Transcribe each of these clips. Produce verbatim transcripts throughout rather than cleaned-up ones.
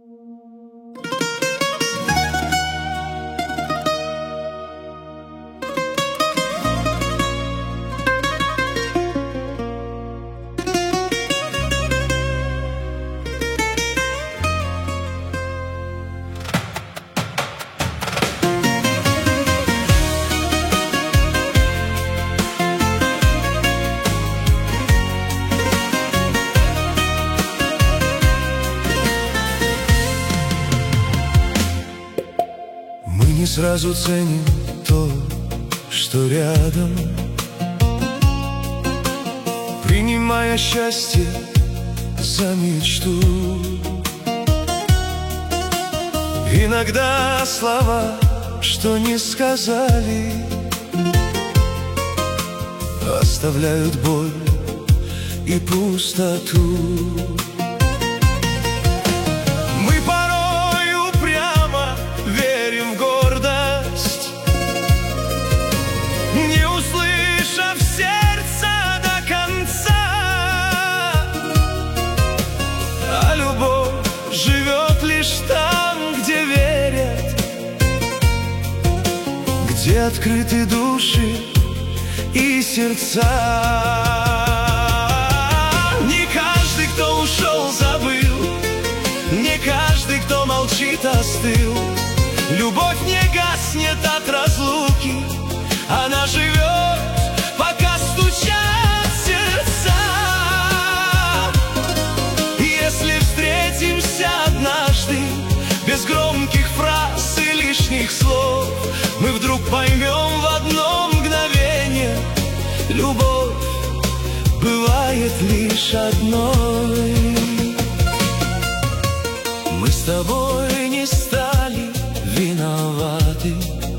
Не сразу ценим то, что рядом, принимая счастье за мечту. Иногда слова, что не сказали, оставляют боль и пустоту. Где открыты души и сердца. Не каждый, кто ушел, забыл, не каждый, кто молчит, остыл. Любовь не гаснет от разлуки, она живет, пока стучат сердца. Если встретимся однажды, без громких фраз и лишних слов, мы вдруг поймем в одно мгновение: любовь бывает лишь одной. Мы с тобой не стали виноваты,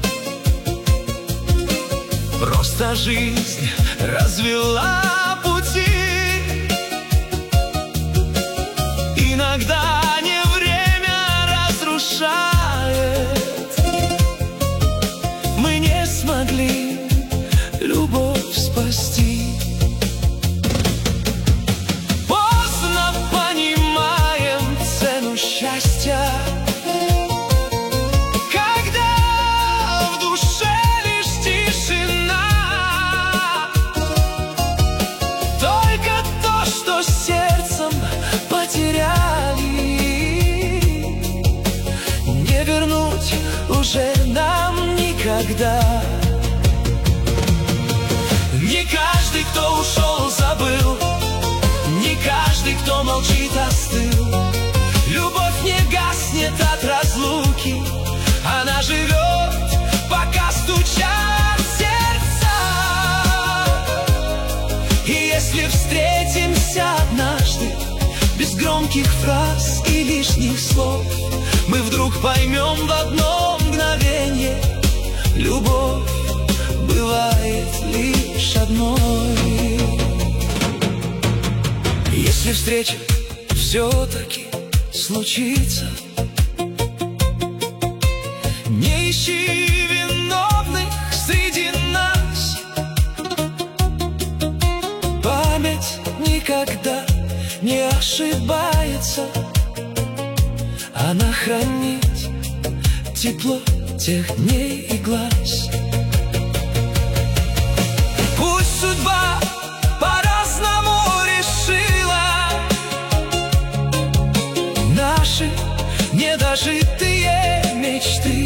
просто жизнь развела пути. Иногда не время разрушает, мы не смогли любовь спасти. Поздно понимаем цену счастья, когда в душе лишь тишина. Только то, что сердцем потеряли, не вернуть уже нам никогда. Не каждый, кто ушел, забыл, не каждый, кто молчит, остыл. Любовь не гаснет от разлуки, она живет, пока стучат сердца. И если встретимся однажды, без громких фраз и лишних слов, мы вдруг поймем в одно мгновение: любовь бывает лишь одной. Если встреча все-таки случится, не ищи виновных среди нас. Память никогда не ошибается, она хранит тепло тех дней и глаз. Пусть судьба по-разному решила наши недожитые мечты,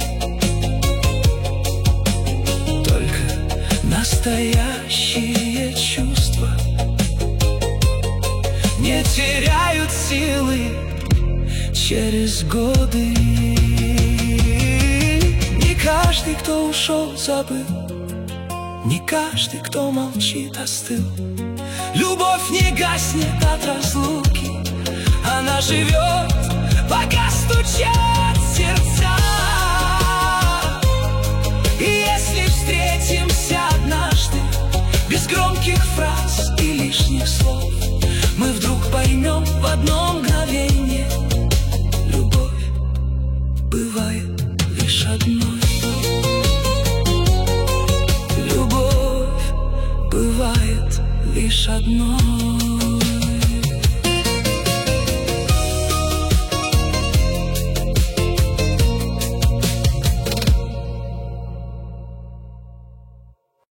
только настоящие чувства не теряют силы через годы. Не каждый, кто ушел, забыл, не каждый, кто молчит, остыл. Любовь не гаснет от разлуки, она живет, пока стучат сердца. И если встретимся однажды, без громких фраз и лишних слов, мы вдруг поймем в одном